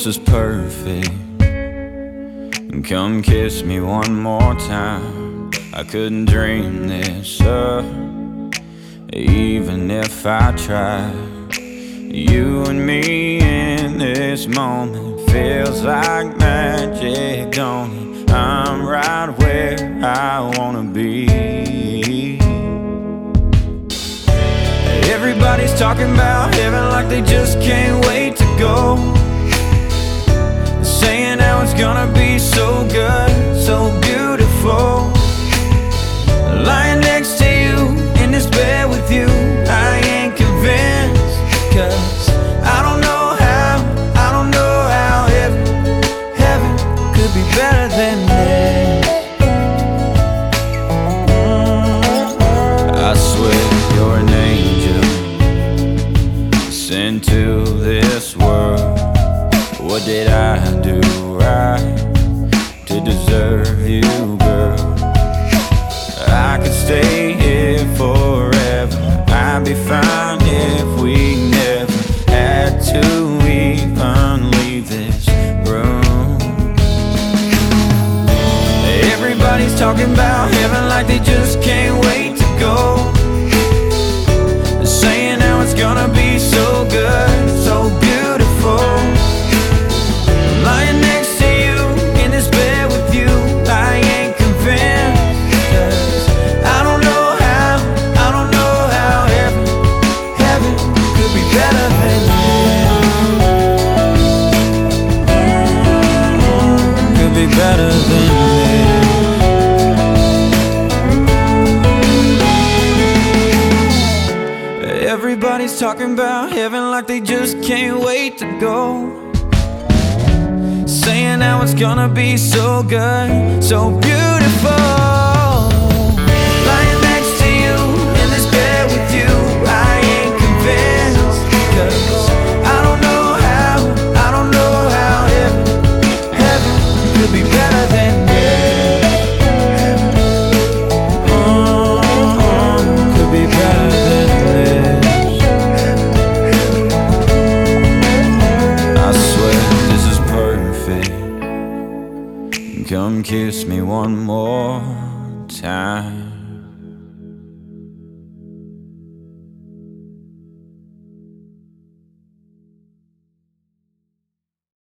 this is perfect. Come kiss me one more time. I couldn't dream this up, even if I tried. You and me in this moment feels like magic, don't it? I'm right where I wanna be. Everybody's talking about heaven like they just can't wait to go, saying how it's gonna be so good, so beautiful. Lying next to you in this bed with you, I ain't convinced, 'cause I don't know how heaven could be better than this. I swear you're an angel sent to this world. What did I do right to deserve you, girl? I could stay here forever. I'd be fine if we never had to even leave this room. Everybody's talking about heaven like they just can't wait to go, saying how it's gonna be so good, so beautiful. Lying next to you in this bed with you, I ain't convinced, 'cause I don't know how heaven could be better than this. Could be better than this. Everybody's talking about heaven like they just can't wait to go, saying how it's gonna be so good, so beautiful. Lying next to you in this bed with you, I ain't convinced, 'cause I don't know how heaven could be better than this. Could be better than this. I swear this is perfect. Come kiss me one more time.